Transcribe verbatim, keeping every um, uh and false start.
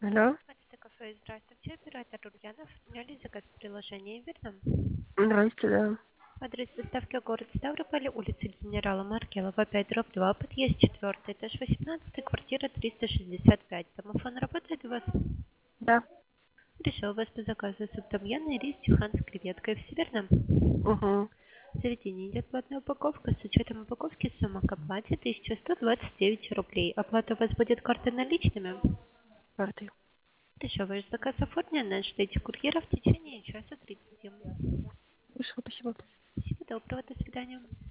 Алло, Это кафе. Здравствуйте, оператор Ульянов. Сняли заказ в приложении, верно? здрасте, да. Адрес доставки город Ставрополь, улица генерала Маркелова, пять, дробь два, подъезд четвертый, этаж восемнадцать, квартира триста шестьдесят пять. Домофон работает у вас? Да. Решил вас по заказу суп том ян и рис тихан с креветкой. Все верно? Угу. В заведении идет платная упаковка. С учетом упаковки сумма к оплате тысяча сто двадцать девять рублей. Оплата у вас будет картой наличными? Карты. Решил ваш заказ оформлен. Ждите курьера в течение часа тридцати. Хорошо, спасибо. Всего доброго, до свидания.